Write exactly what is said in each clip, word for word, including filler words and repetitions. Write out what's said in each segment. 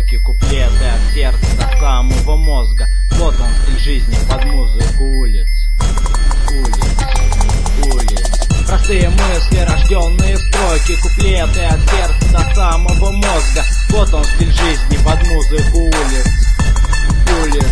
строки, куплеты от сердца до самого мозга. Вот он, стиль жизни под музыку улиц. Улиц, улиц. Простые мысли, рожденные строки, куплеты от сердца до самого мозга. Вот он, стиль жизни под музыку улиц. Улиц,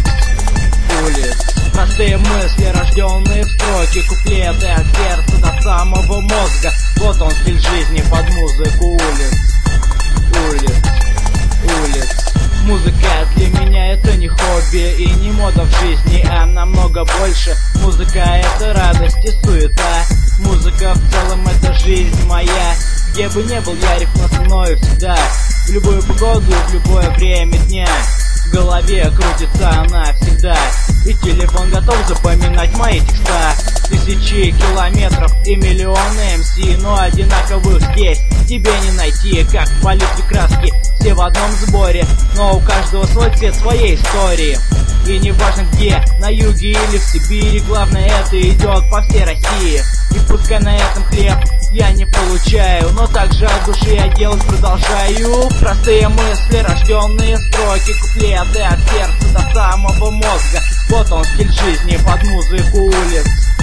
улиц. Простые мысли, рожденные в строки, куплеты от сердца до самого мозга. Вот он, стиль жизни под музыку улиц. Улиц, улиц. Музыка для меня это не хобби и не мода в жизни, а намного больше. Музыка это радость и суета. Музыка в целом это жизнь моя. Где бы ни был я, рифма со мною всегда. В любую погоду, в любое время дня. В голове крутится она всегда, и телефон готов запоминать мои текста. Тысячи километров и миллионы эм си, но одинаковых здесь тебе не найти. Как в палитре краски, все в одном сборе, но у каждого свой цвет своей истории. И не важно где, на юге или в Сибири, главное это идет по всей России. И пускай на этом хлеб я не получаю, но также от души я делать продолжаю. Простые мысли, рожденные строки, куплеты от сердца до самого мозга. Вот он, стиль жизни под музыку улиц.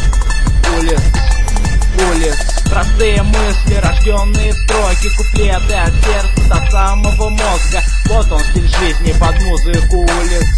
Улиц, улиц. Простые мысли, рожденные строки, куплеты от сердца до самого мозга. Вот он, стиль жизни под музыку улиц.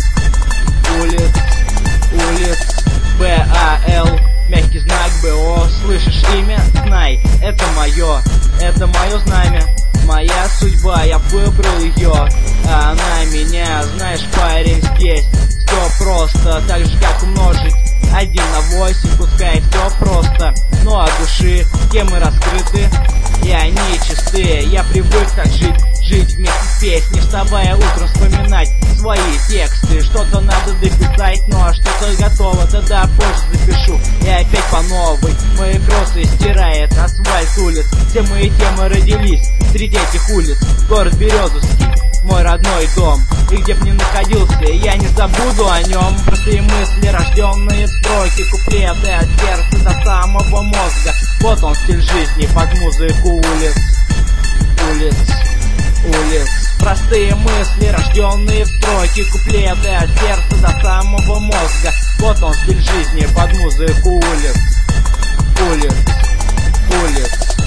Улиц, улиц. Б А Л, мягкий знак Б О. Слышишь имя? Знай, это мое, это мое знамя, моя судьба, я выбрал ее, а она меня. Знаешь, парень, здесь все просто, так же как умножить один на восемь, пускай все просто, но от души темы раскрыты, и они чистые. Я привык так жить, жить вместе с песней, вставая утром вспоминать свои тексты. Что-то надо дописать, ну а что-то готово, тогда позже запишу и опять по новой. Мои кроссы стирает асфальт улиц, все мои темы родились среди этих улиц. Город Березовский, мой родной дом, и где б ни находился, я не забуду о нем. Простые мысли, рожденные в строки, куплеты от сердца до самого мозга. Вот он, стиль жизни под музыку улиц. Улиц, улиц. Простые мысли, рожденные в строки, куплеты от сердца до самого мозга. Вот он, стиль жизни под музыку улиц. Улиц, улиц.